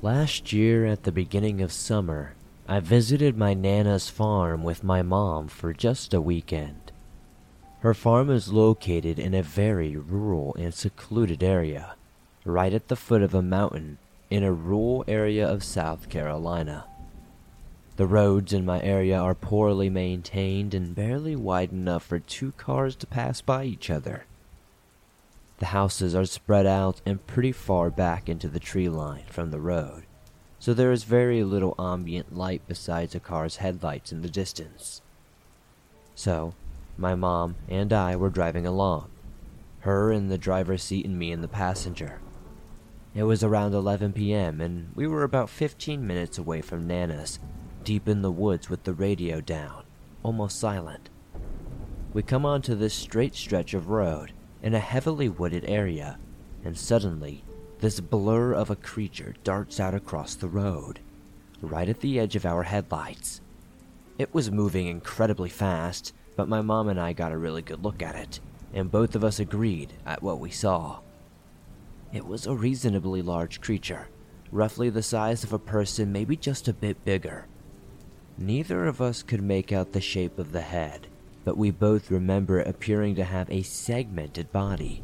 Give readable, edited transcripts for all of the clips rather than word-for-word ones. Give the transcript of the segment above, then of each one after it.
Last year at the beginning of summer, I visited my Nana's farm with my mom for just a weekend. Her farm is located in a very rural and secluded area, right at the foot of a mountain in a rural area of South Carolina. The roads in my area are poorly maintained and barely wide enough for two cars to pass by each other. The houses are spread out and pretty far back into the tree line from the road, so there is very little ambient light besides a car's headlights in the distance. So, my mom and I were driving along, her in the driver's seat and me in the passenger. It was around 11 p.m. and we were about 15 minutes away from Nana's, deep in the woods with the radio down, almost silent. We come onto this straight stretch of road in a heavily wooded area, and suddenly, this blur of a creature darts out across the road, right at the edge of our headlights. It was moving incredibly fast, but my mom and I got a really good look at it, and both of us agreed at what we saw. It was a reasonably large creature, roughly the size of a person, maybe just a bit bigger. Neither of us could make out the shape of the head, but we both remember it appearing to have a segmented body,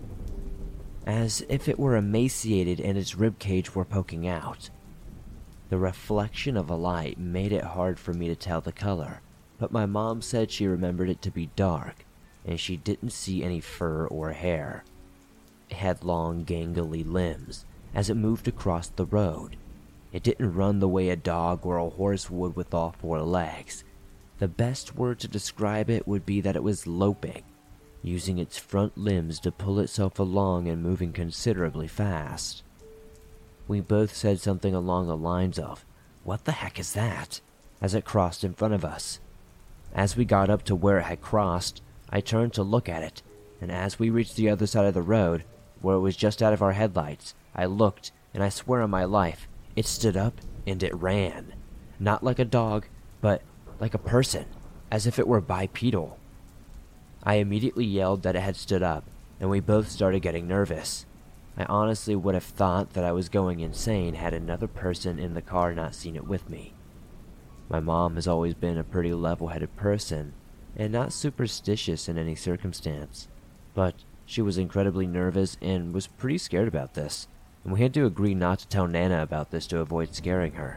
as if it were emaciated and its ribcage were poking out. The reflection of a light made it hard for me to tell the color, but my mom said she remembered it to be dark, and she didn't see any fur or hair. It had long, gangly limbs as it moved across the road. It didn't run the way a dog or a horse would with all four legs. The best word to describe it would be that it was loping, using its front limbs to pull itself along and moving considerably fast. We both said something along the lines of, "What the heck is that?" as it crossed in front of us. As we got up to where it had crossed, I turned to look at it, and as we reached the other side of the road, where it was just out of our headlights, I looked, and I swear on my life, it stood up and it ran. Not like a dog, but like a person, as if it were bipedal. I immediately yelled that it had stood up, and we both started getting nervous. I honestly would have thought that I was going insane had another person in the car not seen it with me. My mom has always been a pretty level-headed person, and not superstitious in any circumstance, but she was incredibly nervous and was pretty scared about this, and we had to agree not to tell Nana about this to avoid scaring her.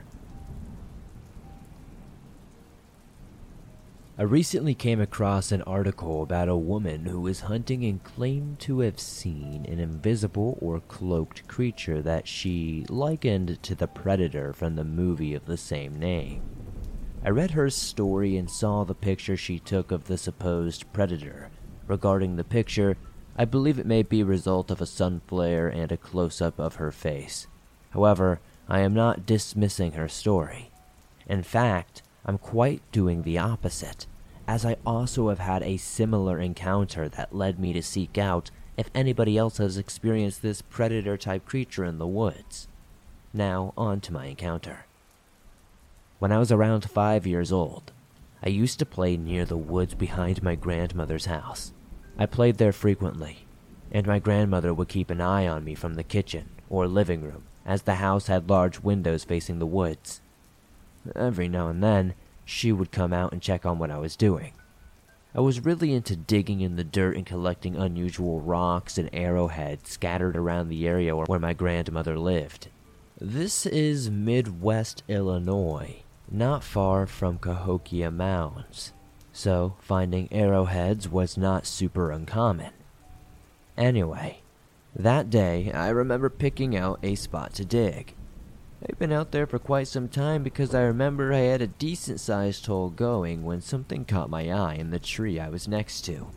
I recently came across an article about a woman who was hunting and claimed to have seen an invisible or cloaked creature that she likened to the Predator from the movie of the same name. I read her story and saw the picture she took of the supposed Predator. Regarding the picture, I believe it may be a result of a sun flare and a close-up of her face. However, I am not dismissing her story. In fact, I'm quite doing the opposite, as I also have had a similar encounter that led me to seek out if anybody else has experienced this predator-type creature in the woods. Now, on to my encounter. When I was around 5 years old, I used to play near the woods behind my grandmother's house. I played there frequently, and my grandmother would keep an eye on me from the kitchen or living room, as the house had large windows facing the woods. Every now and then, she would come out and check on what I was doing. I was really into digging in the dirt and collecting unusual rocks and arrowheads scattered around the area where my grandmother lived. This is Midwest Illinois, not far from Cahokia Mounds, so finding arrowheads was not super uncommon. Anyway, that day I remember picking out a spot to dig. I'd been out there for quite some time because I remember I had a decent-sized hole going when something caught my eye in the tree I was next to.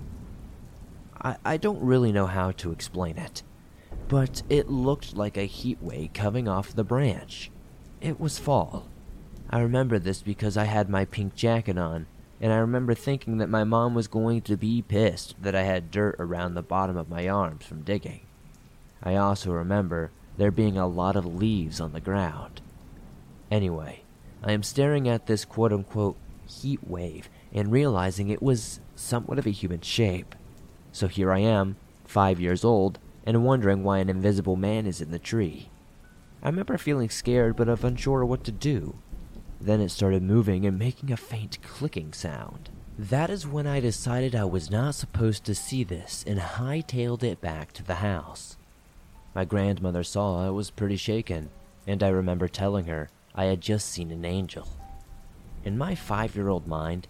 I don't really know how to explain it, but it looked like a heat wave coming off the branch. It was fall. I remember this because I had my pink jacket on, and I remember thinking that my mom was going to be pissed that I had dirt around the bottom of my arms from digging. I also remember there being a lot of leaves on the ground. Anyway, I am staring at this quote-unquote heat wave and realizing it was somewhat of a human shape. So here I am, 5 years old, and wondering why an invisible man is in the tree. I remember feeling scared but unsure what to do. Then it started moving and making a faint clicking sound. That is when I decided I was not supposed to see this and hightailed it back to the house. My grandmother saw I was pretty shaken, and I remember telling her I had just seen an angel. In my 5-year-old mind,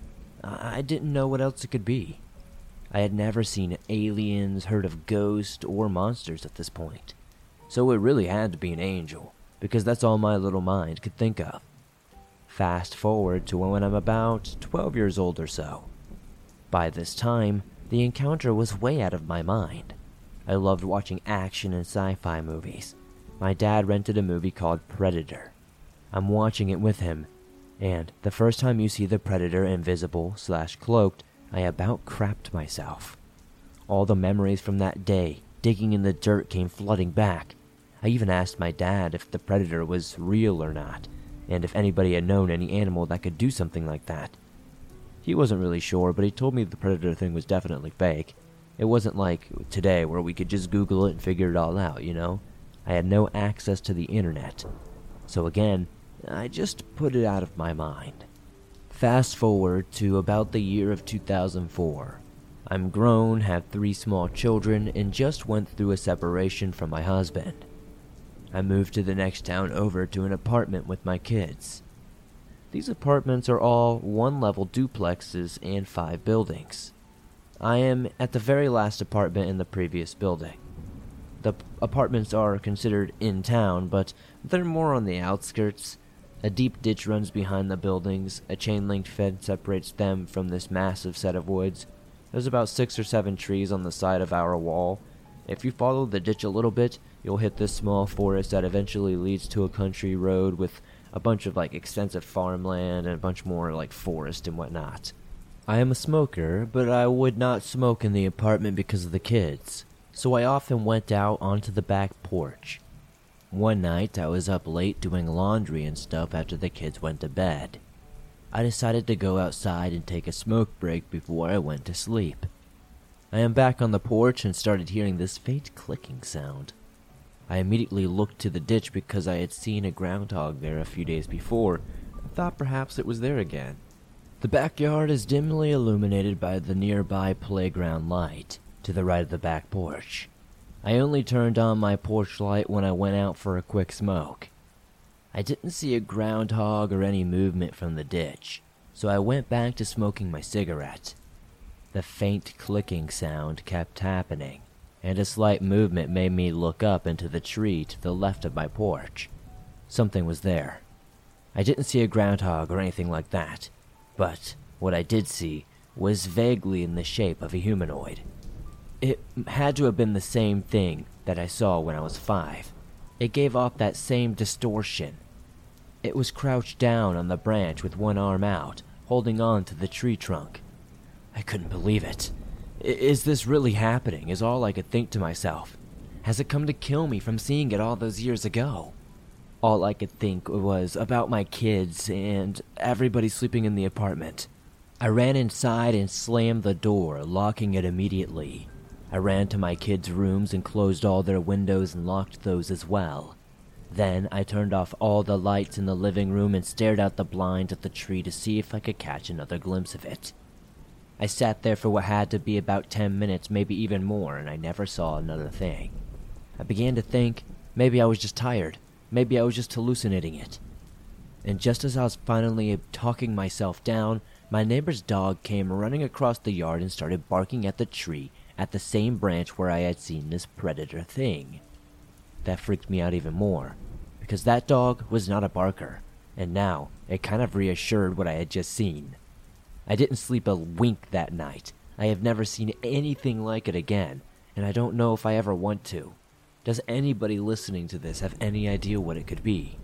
I didn't know what else it could be. I had never seen aliens, heard of ghosts, or monsters at this point. So it really had to be an angel, because that's all my little mind could think of. Fast forward to when I'm about 12 years old or so. By this time, the encounter was way out of my mind. I loved watching action and sci-fi movies. My dad rented a movie called Predator. I'm watching it with him, and the first time you see the Predator invisible/cloaked, I about crapped myself. All the memories from that day, digging in the dirt, came flooding back. I even asked my dad if the Predator was real or not, and if anybody had known any animal that could do something like that. He wasn't really sure, but he told me the Predator thing was definitely fake. It wasn't like today where we could just Google it and figure it all out, you know? I had no access to the internet. So again, I just put it out of my mind. Fast forward to about the year of 2004. I'm grown, have 3 small children, and just went through a separation from my husband. I moved to the next town over to an apartment with my kids. These apartments are all 1-level duplexes and 5 buildings. I am at the very last apartment in the previous building. The apartments are considered in town, but they're more on the outskirts. A deep ditch runs behind the buildings. A chain-linked fence separates them from this massive set of woods. There's about 6 or 7 trees on the side of our wall. If you follow the ditch a little bit, you'll hit this small forest that eventually leads to a country road with a bunch of extensive farmland and a bunch more forest and whatnot. I am a smoker, but I would not smoke in the apartment because of the kids, so I often went out onto the back porch. One night, I was up late doing laundry and stuff after the kids went to bed. I decided to go outside and take a smoke break before I went to sleep. I am back on the porch and started hearing this faint clicking sound. I immediately looked to the ditch because I had seen a groundhog there a few days before and thought perhaps it was there again. The backyard is dimly illuminated by the nearby playground light to the right of the back porch. I only turned on my porch light when I went out for a quick smoke. I didn't see a groundhog or any movement from the ditch, so I went back to smoking my cigarette. The faint clicking sound kept happening, and a slight movement made me look up into the tree to the left of my porch. Something was there. I didn't see a groundhog or anything like that, but what I did see was vaguely in the shape of a humanoid. It had to have been the same thing that I saw when I was 5. It gave off that same distortion. It was crouched down on the branch with one arm out, holding on to the tree trunk. I couldn't believe it. Is this really happening, is all I could think to myself. Has it come to kill me from seeing it all those years ago? All I could think was about my kids and everybody sleeping in the apartment. I ran inside and slammed the door, locking it immediately. I ran to my kids' rooms and closed all their windows and locked those as well. Then I turned off all the lights in the living room and stared out the blinds at the tree to see if I could catch another glimpse of it. I sat there for what had to be about 10 minutes, maybe even more, and I never saw another thing. I began to think maybe I was just tired. Maybe I was just hallucinating it. And just as I was finally talking myself down, my neighbor's dog came running across the yard and started barking at the tree at the same branch where I had seen this predator thing. That freaked me out even more, because that dog was not a barker, and now it kind of reassured what I had just seen. I didn't sleep a wink that night. I have never seen anything like it again, and I don't know if I ever want to. Does anybody listening to this have any idea what it could be?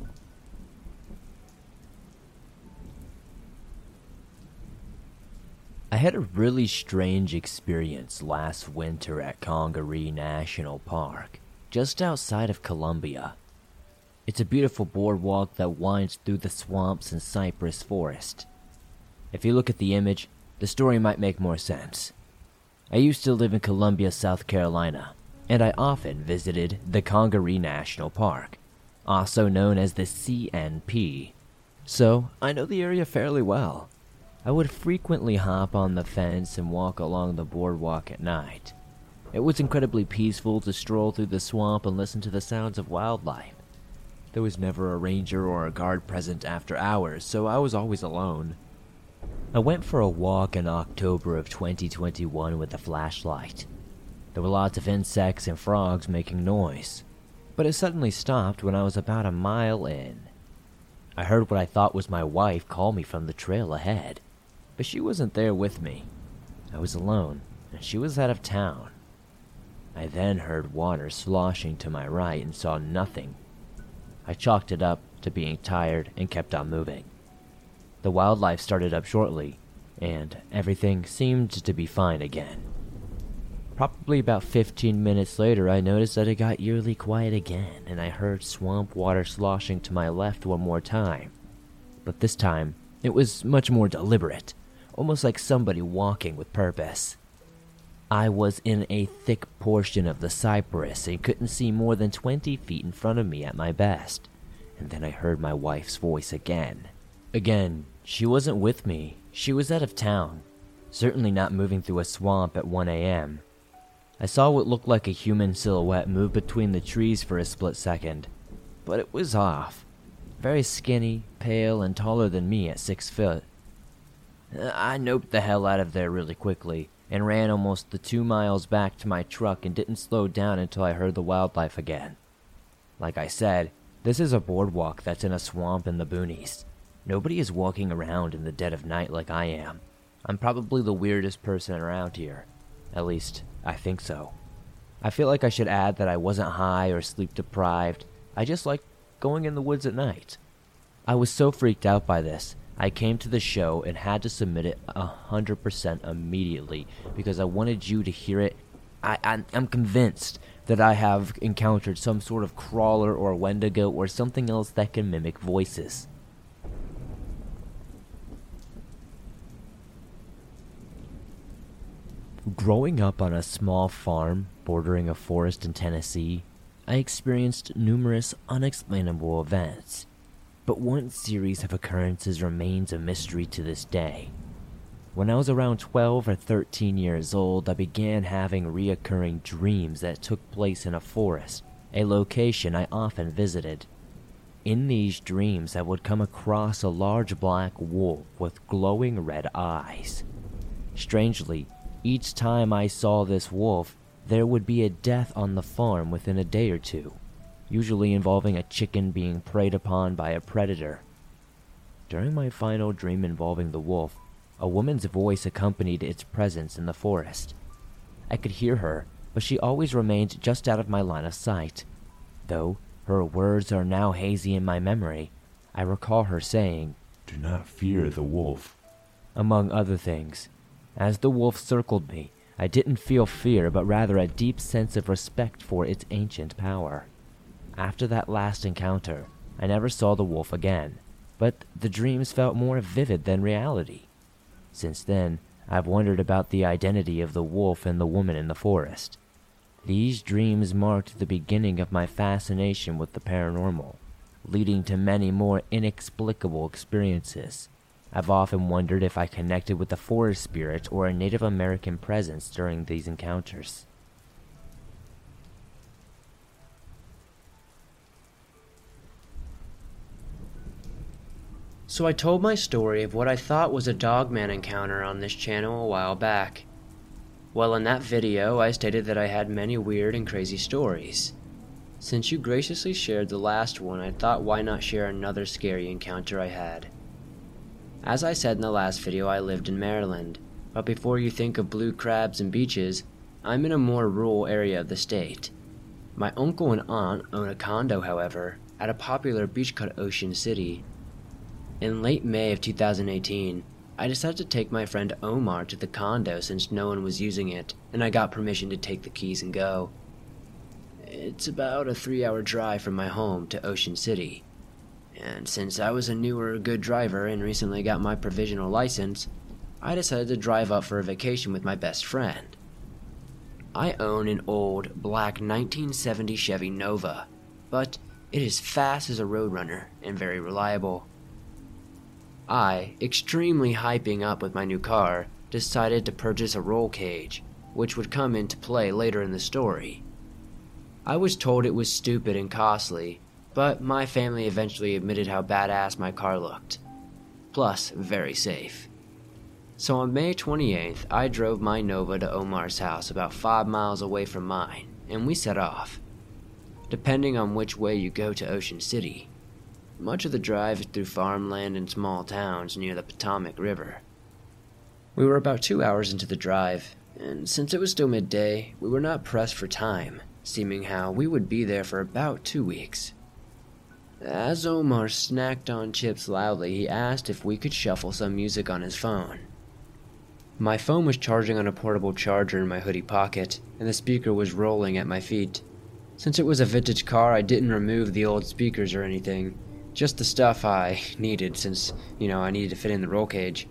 I had a really strange experience last winter at Congaree National Park, just outside of Columbia. It's a beautiful boardwalk that winds through the swamps and cypress forest. If you look at the image, the story might make more sense. I used to live in Columbia, South Carolina, and I often visited the Congaree National Park. also known as the CNP, so I know the area fairly well. I would frequently hop on the fence and walk along the boardwalk at night. It was incredibly peaceful to stroll through the swamp and listen to the sounds of wildlife. There was never a ranger or a guard present after hours, so I was always alone. I went for a walk in October of 2021 with a flashlight. There were lots of insects and frogs making noise, but it suddenly stopped when I was about a mile in. I heard what I thought was my wife call me from the trail ahead, but she wasn't there with me. I was alone, and she was out of town. I then heard water sloshing to my right and saw nothing. I chalked it up to being tired and kept on moving. The wildlife started up shortly, and everything seemed to be fine again. Probably about 15 minutes later, I noticed that it got eerily quiet again, and I heard swamp water sloshing to my left one more time. But this time, it was much more deliberate, almost like somebody walking with purpose. I was in a thick portion of the cypress and couldn't see more than 20 feet in front of me at my best, and then I heard my wife's voice again. Again, she wasn't with me. She was out of town, certainly not moving through a swamp at 1 a.m. I saw what looked like a human silhouette move between the trees for a split second, but it was off. Very skinny, pale, and taller than me at 6 foot. I noped the hell out of there really quickly and ran almost the 2 miles back to my truck and didn't slow down until I heard the wildlife again. Like I said, this is a boardwalk that's in a swamp in the boonies. Nobody is walking around in the dead of night like I am. I'm probably the weirdest person around here. At least, I think so. I feel like I should add that I wasn't high or sleep deprived. I just like going in the woods at night. I was so freaked out by this, I came to the show and had to submit it 100% immediately because I wanted you to hear it. I'm convinced that I have encountered some sort of crawler or wendigo or something else that can mimic voices. Growing up on a small farm bordering a forest in Tennessee, I experienced numerous unexplainable events, but one series of occurrences remains a mystery to this day. When I was around 12 or 13 years old, I began having reoccurring dreams that took place in a forest, a location I often visited. In these dreams, I would come across a large black wolf with glowing red eyes. Strangely, each time I saw this wolf, there would be a death on the farm within a day or two, usually involving a chicken being preyed upon by a predator. During my final dream involving the wolf, a woman's voice accompanied its presence in the forest. I could hear her, but she always remained just out of my line of sight. Though her words are now hazy in my memory, I recall her saying, "Do not fear the wolf," among other things. As the wolf circled me, I didn't feel fear, but rather a deep sense of respect for its ancient power. After that last encounter, I never saw the wolf again, but the dreams felt more vivid than reality. Since then, I've wondered about the identity of the wolf and the woman in the forest. These dreams marked the beginning of my fascination with the paranormal, leading to many more inexplicable experiences. I've often wondered if I connected with a forest spirit or a Native American presence during these encounters. So I told my story of what I thought was a Dogman encounter on this channel a while back. Well, in that video, I stated that I had many weird and crazy stories. Since you graciously shared the last one, I thought why not share another scary encounter I had. As I said in the last video, I lived in Maryland, but before you think of blue crabs and beaches, I'm in a more rural area of the state. My uncle and aunt own a condo, however, at a popular beachcut Ocean City. In late May of 2018, I decided to take my friend Omar to the condo since no one was using it, and I got permission to take the keys and go. It's about a 3-hour drive from my home to Ocean City. And since I was a newer good driver and recently got my provisional license, I decided to drive up for a vacation with my best friend. I own an old black 1970 Chevy Nova, but It is fast as a roadrunner and very reliable. I, extremely hyping up with my new car, decided to purchase a roll cage, which would come into play later in the story. I was told it was stupid and costly, but my family eventually admitted how badass my car looked. Plus, very safe. So on May 28th, I drove my Nova to Omar's house about 5 miles away from mine, and we set off. Depending on which way you go to Ocean City, much of the drive is through farmland and small towns near the Potomac River. We were about 2 hours into the drive, and since it was still midday, we were not pressed for time, seeming how we would be there for about 2 weeks. As Omar snacked on chips loudly, he asked if we could shuffle some music on his phone. My phone was charging on a portable charger in my hoodie pocket, and the speaker was rolling at my feet. Since it was a vintage car, I didn't remove the old speakers or anything, just the stuff I needed since, I needed to fit in the roll cage.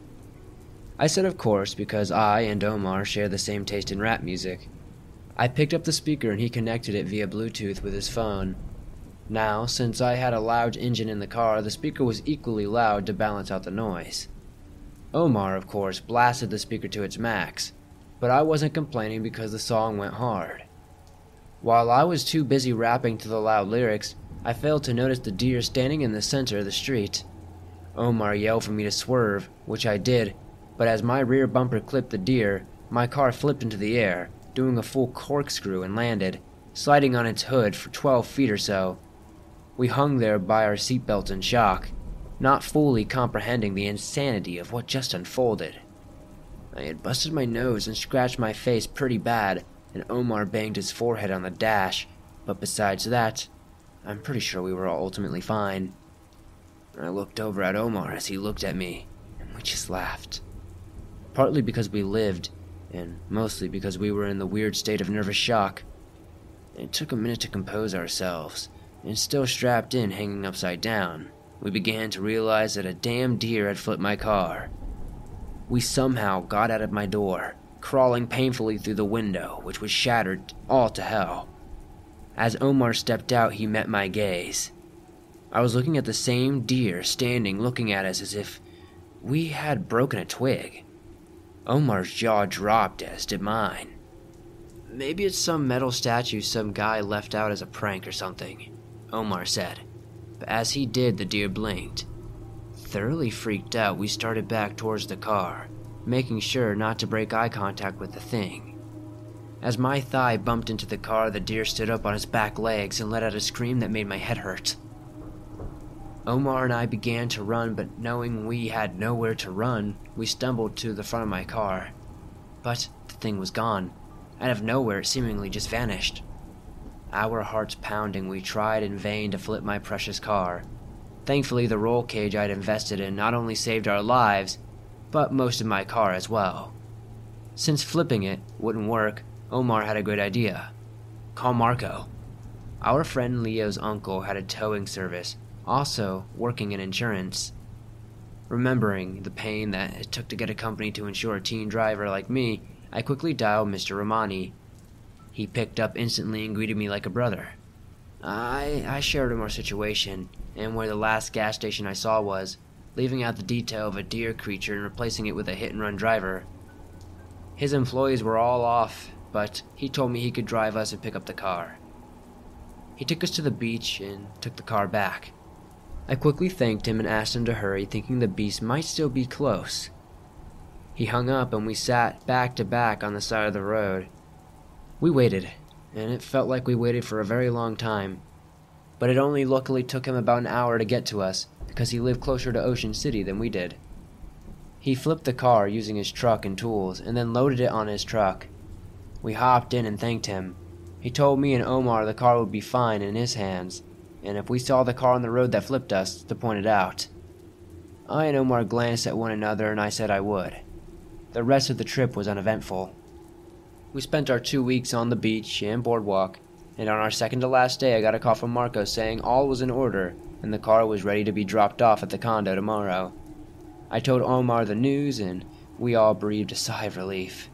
I said of course because I and Omar share the same taste in rap music. I picked up the speaker and he connected it via Bluetooth with his phone. Now, since I had a loud engine in the car, the speaker was equally loud to balance out the noise. Omar, of course, blasted the speaker to its max, but I wasn't complaining because the song went hard. While I was too busy rapping to the loud lyrics, I failed to notice the deer standing in the center of the street. Omar yelled for me to swerve, which I did, but as my rear bumper clipped the deer, my car flipped into the air, doing a full corkscrew and landed, sliding on its hood for 12 feet or so. We hung there by our seatbelts in shock, not fully comprehending the insanity of what just unfolded. I had busted my nose and scratched my face pretty bad, and Omar banged his forehead on the dash, but besides that, I'm pretty sure we were all ultimately fine. I looked over at Omar as he looked at me, and we just laughed. Partly because we lived, and mostly because we were in the weird state of nervous shock. It took a minute to compose ourselves, and still strapped in hanging upside down, we began to realize that a damn deer had flipped my car. We somehow got out of my door, crawling painfully through the window, which was shattered all to hell. As Omar stepped out, he met my gaze. I was looking at the same deer standing looking at us as if we had broken a twig. Omar's jaw dropped, as did mine. Maybe it's some metal statue some guy left out as a prank or something, Omar said. But as he did, the deer blinked. Thoroughly freaked out, we started back towards the car, making sure not to break eye contact with the thing. As my thigh bumped into the car, the deer stood up on its back legs and let out a scream that made my head hurt. Omar and I began to run, but knowing we had nowhere to run, we stumbled to the front of my car. But the thing was gone. Out of nowhere, it seemingly just vanished. Our hearts pounding, we tried in vain to flip my precious car. Thankfully, the roll cage I'd invested in not only saved our lives, but most of my car as well. Since flipping it wouldn't work, Omar had a great idea. Call Marco. Our friend Leo's uncle had a towing service, also working in insurance. Remembering the pain that it took to get a company to insure a teen driver like me, I quickly dialed Mr. Romani. He picked up instantly and greeted me like a brother. I shared him our situation, and where the last gas station I saw was, leaving out the detail of a deer creature and replacing it with a hit-and-run driver. His employees were all off, but he told me he could drive us and pick up the car. He took us to the beach and took the car back. I quickly thanked him and asked him to hurry, thinking the beast might still be close. He hung up and we sat back to back on the side of the road. We waited, and it felt like we waited for a very long time. But it only luckily took him about an hour to get to us, because he lived closer to Ocean City than we did. He flipped the car using his truck and tools, and then loaded it on his truck. We hopped in and thanked him. He told me and Omar the car would be fine in his hands, and if we saw the car on the road that flipped us, to point it out. I and Omar glanced at one another and I said I would. The rest of the trip was uneventful. We spent our 2 weeks on the beach and boardwalk, and on our second to last day I got a call from Marco saying all was in order and the car was ready to be dropped off at the condo tomorrow. I told Omar the news and we all breathed a sigh of relief.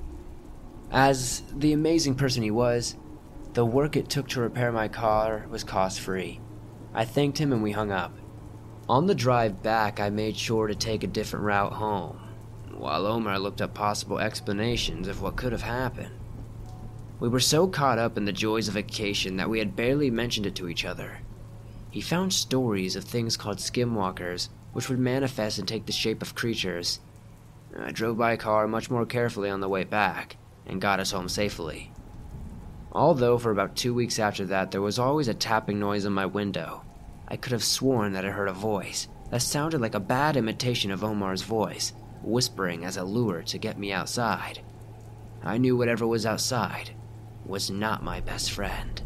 As the amazing person he was, the work it took to repair my car was cost-free, I thanked him and we hung up. On the drive back, I made sure to take a different route home, while Omar looked up possible explanations of what could have happened. We were so caught up in the joys of vacation that we had barely mentioned it to each other. He found stories of things called skinwalkers, which would manifest and take the shape of creatures. I drove by car much more carefully on the way back, and got us home safely. Although for about 2 weeks after that, there was always a tapping noise on my window. I could have sworn that I heard a voice that sounded like a bad imitation of Omar's voice, whispering as a lure to get me outside. I knew whatever was outside was not my best friend.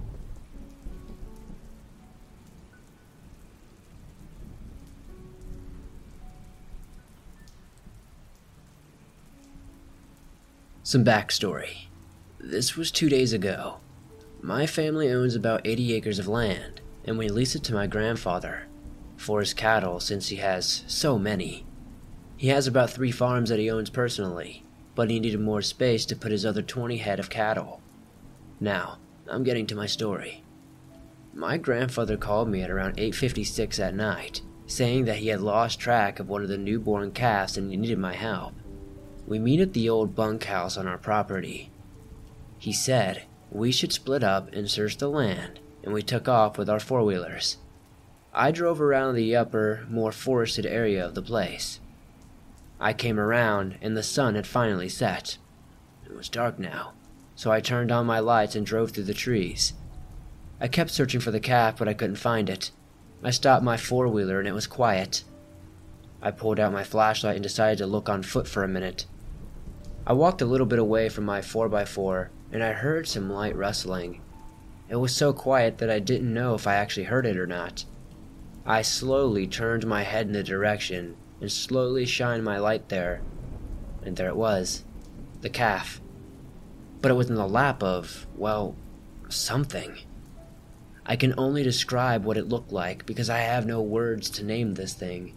Some backstory. This was 2 days ago. My family owns about 80 acres of land, and we lease it to my grandfather for his cattle since he has so many. He has about 3 farms that he owns personally, but he needed more space to put his other 20 head of cattle. Now, I'm getting to my story. My grandfather called me at around 8:56 at night, saying that he had lost track of one of the newborn calves and he needed my help. We meet at the old bunkhouse on our property. He said we should split up and search the land, and we took off with our four-wheelers. I drove around the upper, more forested area of the place. I came around, and the sun had finally set. It was dark now, so I turned on my lights and drove through the trees. I kept searching for the calf, but I couldn't find it. I stopped my four-wheeler, and it was quiet. I pulled out my flashlight and decided to look on foot for a minute. I walked a little bit away from my 4x4, and I heard some light rustling. It was so quiet that I didn't know if I actually heard it or not. I slowly turned my head in the direction and slowly shined my light there, and there it was, the calf. But it was in the lap of, well, something. I can only describe what it looked like because I have no words to name this thing.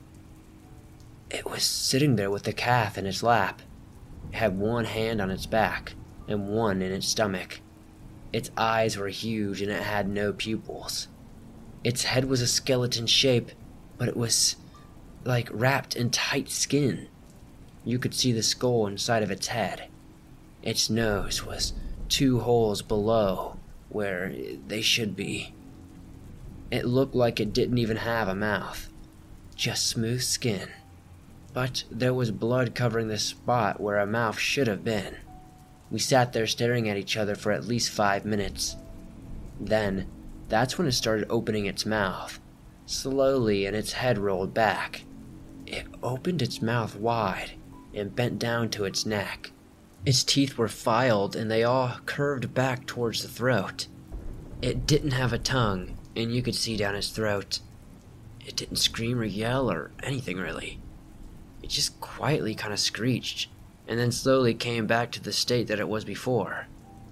It was sitting there with the calf in its lap. It had one hand on its back and one in its stomach. Its eyes were huge and it had no pupils. Its head was a skeleton shape, but it was like wrapped in tight skin. You could see the skull inside of its head. Its nose was 2 holes below where they should be. It looked like it didn't even have a mouth, just smooth skin. But there was blood covering the spot where a mouth should have been. We sat there staring at each other for at least 5 minutes. Then, that's when it started opening its mouth, slowly, and its head rolled back. It opened its mouth wide and bent down to its neck. Its teeth were filed and they all curved back towards the throat. It didn't have a tongue, and you could see down its throat. It didn't scream or yell or anything really. It just quietly kind of screeched, and then slowly came back to the state that it was before.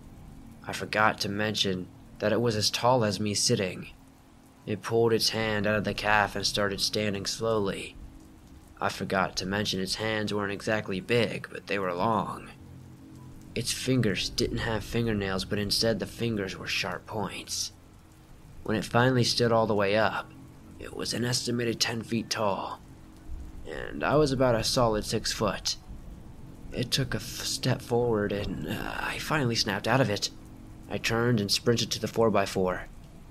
I forgot to mention that it was as tall as me sitting. It pulled its hand out of the calf and started standing slowly. I forgot to mention its hands weren't exactly big, but they were long. Its fingers didn't have fingernails, but instead the fingers were sharp points. When it finally stood all the way up, it was an estimated 10 feet tall, and I was about a solid 6 foot. It took a step forward, and I finally snapped out of it. I turned and sprinted to the 4x4.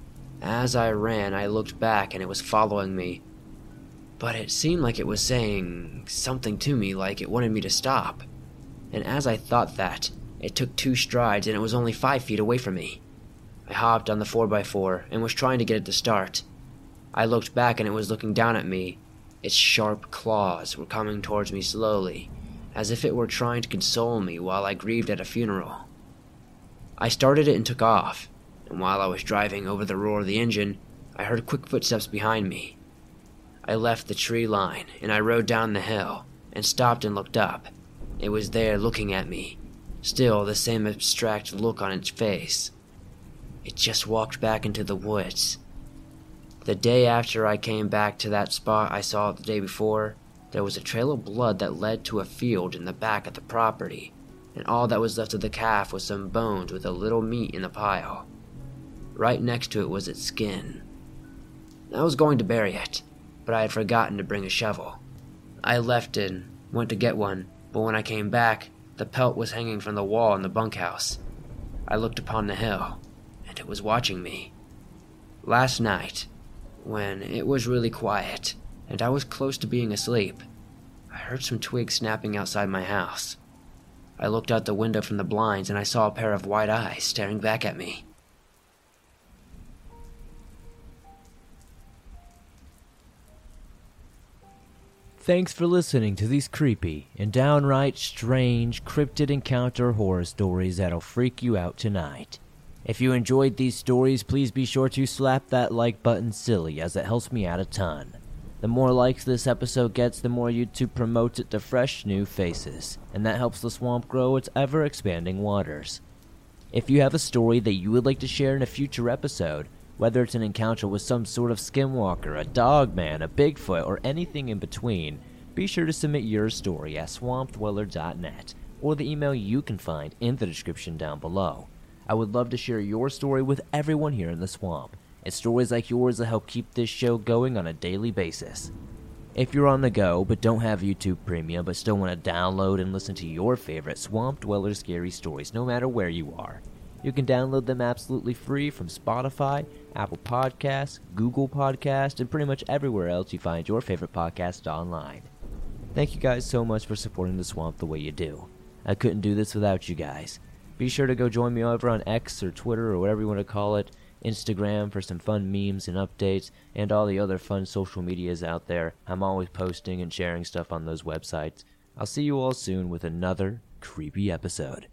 As I ran, I looked back, and it was following me. But it seemed like it was saying something to me, like it wanted me to stop. And as I thought that, it took 2 strides, and it was only 5 feet away from me. I hopped on the 4x4 and was trying to get it to start. I looked back, and it was looking down at me. Its sharp claws were coming towards me slowly, as if it were trying to console me while I grieved at a funeral. I started it and took off, and while I was driving over the roar of the engine, I heard quick footsteps behind me. I left the tree line, and I rode down the hill, and stopped and looked up. It was there looking at me, still the same abstract look on its face. It just walked back into the woods. The day after I came back to that spot I saw it the day before, there was a trail of blood that led to a field in the back of the property, and all that was left of the calf was some bones with a little meat in the pile. Right next to it was its skin. I was going to bury it, but I had forgotten to bring a shovel. I left and went to get one, but when I came back, the pelt was hanging from the wall in the bunkhouse. I looked upon the hill, and it was watching me. Last night, when it was really quiet, and I was close to being asleep, I heard some twigs snapping outside my house. I looked out the window from the blinds and I saw a pair of white eyes staring back at me. Thanks for listening to these creepy and downright strange cryptid encounter horror stories that'll freak you out tonight. If you enjoyed these stories, please be sure to slap that like button silly, as it helps me out a ton. The more likes this episode gets, the more YouTube promotes it to fresh new faces, and that helps the swamp grow its ever-expanding waters. If you have a story that you would like to share in a future episode, whether it's an encounter with some sort of skinwalker, a dogman, a Bigfoot, or anything in between, be sure to submit your story at swampdweller.net, or the email you can find in the description down below. I would love to share your story with everyone here in the swamp. It's stories like yours that help keep this show going on a daily basis. If you're on the go but don't have YouTube Premium but still want to download and listen to your favorite Swamp Dweller scary stories no matter where you are, you can download them absolutely free from Spotify, Apple Podcasts, Google Podcasts, and pretty much everywhere else you find your favorite podcast online. Thank you guys so much for supporting the swamp the way you do. I couldn't do this without you guys. Be sure to go join me over on X or Twitter or whatever you want to call it, Instagram for some fun memes and updates, and all the other fun social medias out there. I'm always posting and sharing stuff on those websites. I'll see you all soon with another creepy episode.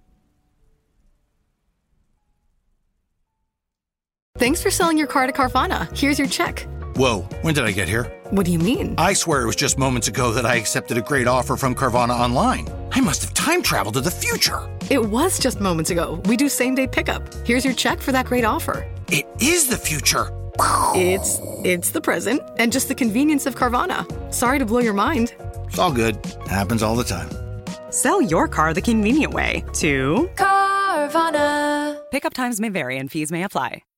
Thanks for selling your car to Carvana. Here's your check. Whoa, when did I get here? What do you mean? I swear it was just moments ago that I accepted a great offer from Carvana Online. I must have time traveled to the future. It was just moments ago. We do same-day pickup. Here's your check for that great offer. It is the future. It's the present, and just the convenience of Carvana. Sorry to blow your mind. It's all good. Happens all the time. Sell your car the convenient way to Carvana. Pickup times may vary and fees may apply.